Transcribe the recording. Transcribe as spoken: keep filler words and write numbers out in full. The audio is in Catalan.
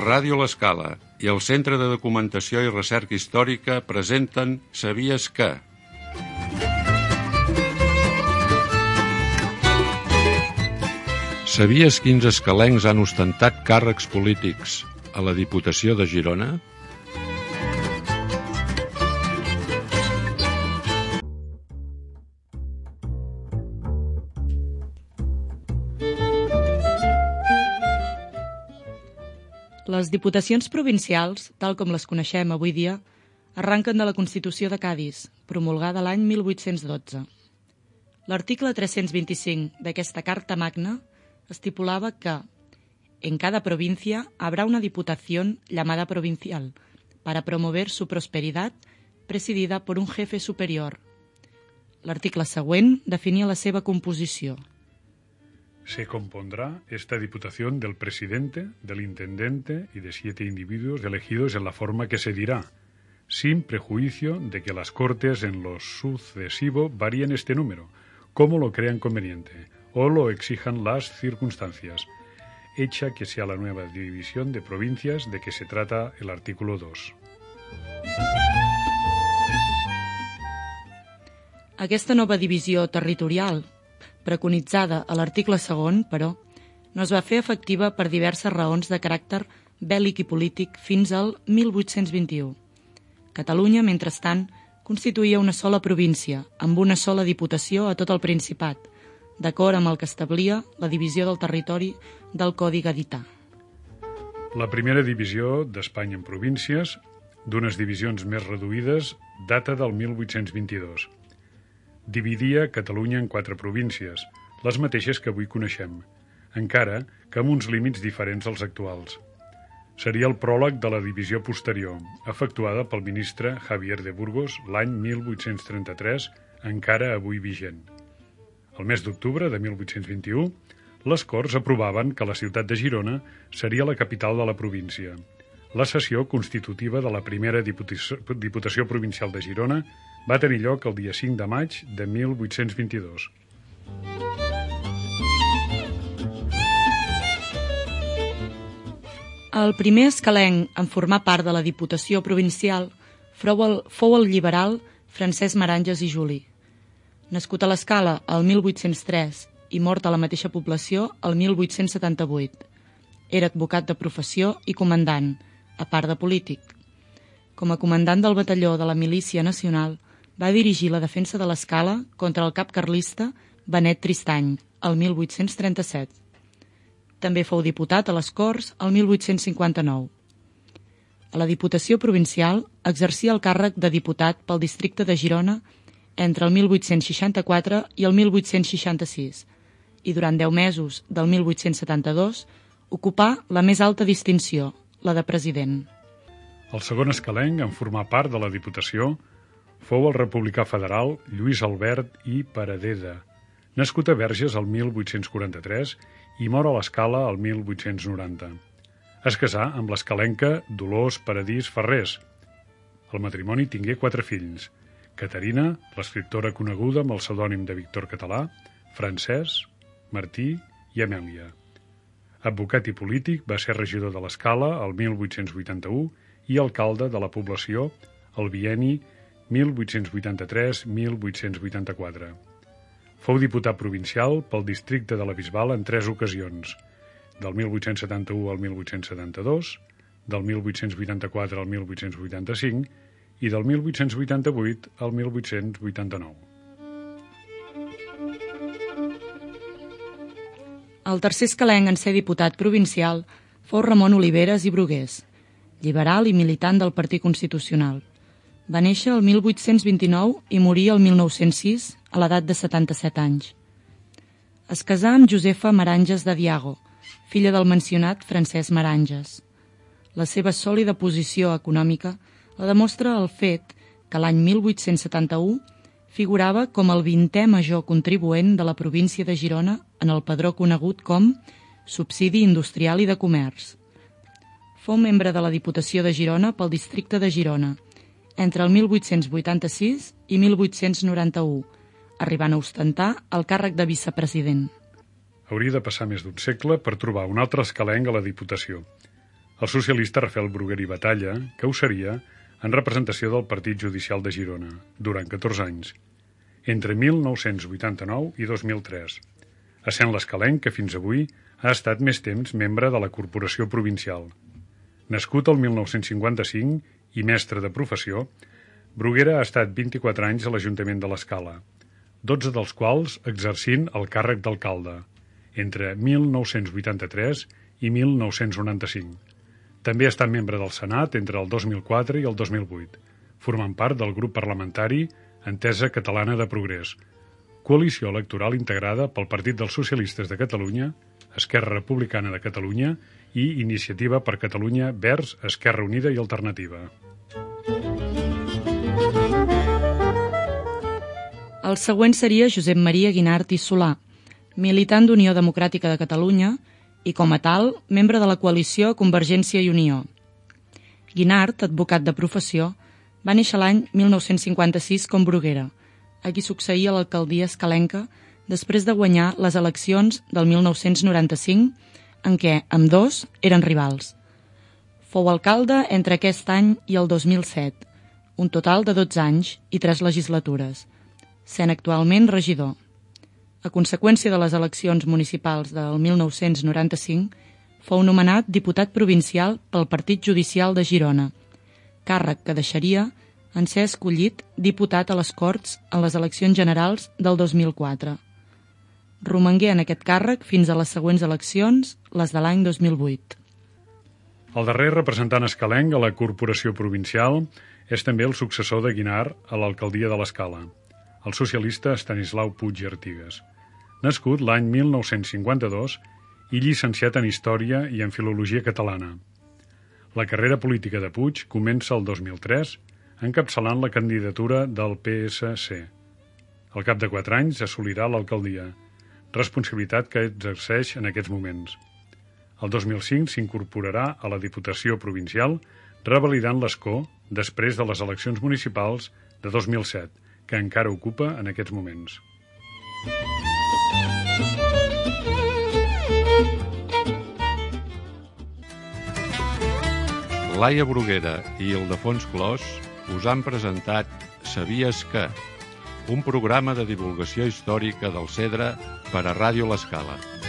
Ràdio L'Escala i el Centre de Documentació i Recerca Històrica presenten Sabies que? Sabies quins escalencs han ostentat càrrecs polítics a la Diputació de Girona? Les diputacions provincials, tal com les coneixem avui dia, arranquen de la Constitució de Cadis, promulgada l'any mil vuit-cents dotze. L'article tres-cents vint-i-cinc d'aquesta Carta Magna estipulava que en cada provincia habrá una diputación llamada provincial para promover su prosperidad presidida por un jefe superior. L'article següent definia la seva composició. Se compondrá esta diputación del presidente, del intendente y de siete individuos elegidos en la forma que se dirá, sin prejuicio de que las Cortes en lo sucesivo varíen este número, como lo crean conveniente, o lo exijan las circunstancias, hecha que sea la nueva división de provincias de que se trata el artículo dos. Aquesta nova divisió territorial, preconitzada a l'article segon, però, no es va fer efectiva per diverses raons de caràcter bèl·lic i polític fins al mil vuit-cents vint-i-u. Catalunya, mentrestant, constituïa una sola província, amb una sola diputació a tot el Principat, d'acord amb el que establia la divisió del territori del Codi Gadità. La primera divisió d'Espanya en províncies, d'unes divisions més reduïdes, data del mil vuit-cents vint-i-dos. Dividia Catalunya en quatre províncies, les mateixes que avui coneixem, encara que amb uns límits diferents als actuals. Seria el pròleg de la divisió posterior, efectuada pel ministre Javier de Burgos l'any mil vuit-cents trenta-tres, encara avui vigent. El mes d'octubre de mil vuit-cents vint-i-u, les Corts aprovaven que la ciutat de Girona seria la capital de la província. La sessió constitutiva de la primera Diputació, Diputació Provincial de Girona va tenir lloc el dia cinc de maig de mil vuit-cents vint-i-dos. El primer escalenc en formar part de la Diputació Provincial fou el, fou el liberal Francesc Maranges i Juli. Nascut a l'Escala el mil vuit-cents tres i mort a la mateixa població el mil vuit-cents setanta-vuit. Era advocat de professió i comandant, a part de polític. Com a comandant del batalló de la Milícia Nacional, va dirigir la defensa de l'Escala contra el cap carlista Benet Tristany, el mil vuit-cents trenta-set. També fou diputat a les Corts el mil vuit-cents cinquanta-nou. A la Diputació Provincial exercia el càrrec de diputat pel districte de Girona entre el mil vuit-cents seixanta-quatre i el mil vuit-cents seixanta-sis i durant deu mesos del mil vuit-cents setanta-dos ocupà la més alta distinció, la de president. El segon escalenc en formar part de la Diputació fou el republicà federal Lluís Albert i Paradeda, nascut a Verges el mil vuit-cents quaranta-tres i mor a l'Escala el mil vuit-cents noranta. Es casà amb l'escalenca Dolors Paradís Ferrés. El matrimoni tingué quatre fills: Caterina, l'escriptora coneguda amb el pseudònim de Víctor Català, Francesc, Martí i Amèlia. Advocat i polític, va ser regidor de l'Escala el mil vuit-cents vuitanta-u i alcalde de la població el bienni mil vuit-cents vuitanta-tres a mil vuit-cents vuitanta-quatre. Fou diputat provincial pel districte de la Bisbal en tres ocasions, del mil vuit-cents setanta-u al mil vuit-cents setanta-dos, del mil vuit-cents vuitanta-quatre al mil vuit-cents vuitanta-cinc i del mil vuit-cents vuitanta-vuit al mil vuit-cents vuitanta-nou. El tercer escalenc en ser diputat provincial fou Ramon Oliveres i Brugués, liberal i militant del Partit Constitucional. Va néixer el mil vuit-cents vint-i-nou i morir el mil nou-cents sis a l'edat de setanta-set anys. Es casà amb Josefa Maranges de Diago, filla del mencionat Francesc Maranges. La seva sòlida posició econòmica la demostra el fet que l'any mil vuit-cents setanta-u figurava com el vintè major contribuent de la província de Girona en el padró conegut com Subsidi Industrial i de Comerç. Fou membre de la Diputació de Girona pel districte de Girona entre el mil vuit-cents vuitanta-sis i mil vuit-cents noranta-u, arribant a ostentar el càrrec de vicepresident. Hauria de passar més d'un segle per trobar un altre escalenc a la Diputació. el socialista Rafael Bruguera i Batalla, que ho seria en representació del Partit Judicial de Girona, durant catorze anys, entre mil nou-cents vuitanta-nou i dos mil tres, essent l'escalenc que fins avui ha estat més temps membre de la Corporació Provincial. Nascut el mil nou-cents cinquanta-cinc i mestre de professió, Bruguera ha estat vint-i-quatre anys a l'Ajuntament de l'Escala, dotze dels quals exercint el càrrec d'alcalde, entre mil nou-cents vuitanta-tres i mil nou-cents noranta-cinc. També ha estat membre del Senat entre el dos mil quatre i el dos mil vuit, formant part del grup parlamentari Entesa Catalana de Progrés, coalició electoral integrada pel Partit dels Socialistes de Catalunya, Esquerra Republicana de Catalunya i Iniciativa per Catalunya Verds, Esquerra Unida i Alternativa. El següent seria Josep Maria Guinart i Solà, militant d'Unió Democràtica de Catalunya i, com a tal, membre de la coalició Convergència i Unió. Guinart, advocat de professió, va néixer l'any mil nou-cents cinquanta-sis com Bruguera, a qui succeïa l'alcaldia escalenca després de guanyar les eleccions del mil nou-cents noranta-cinc, en què ambdós eren rivals. Fou alcalde entre aquest any i el dos mil set, un total de dotze anys i tres legislatures, sent actualment regidor. A conseqüència de les eleccions municipals del mil nou-cents noranta-cinc, fou nomenat diputat provincial pel Partit Judicial de Girona, càrrec que deixaria en ser escollit diputat a les Corts en les eleccions generals del dos mil quatre. Romangué en aquest càrrec fins a les següents eleccions, les de l'any dos mil vuit. El darrer representant escalenc a la Corporació Provincial és també el successor de Guinart a l'alcaldia de l'Escala, el socialista Estanislau Puig i Artigas, nascut l'any mil nou-cents cinquanta-dos i llicenciat en Història i en Filologia Catalana. La carrera política de Puig comença el dos mil tres, encapçalant la candidatura del P S C. Al cap de quatre anys assolirà l'alcaldia, responsabilitat que exerceix en aquests moments. El dos mil cinc s'incorporarà a la Diputació Provincial, revalidant l'escó després de les eleccions municipals de dos mil set, que encara ocupa en aquests moments. Laia Bruguera i Ildefons Clos us han presentat Sabies que? Un programa de divulgació històrica del Cedre per a Ràdio L'Escala.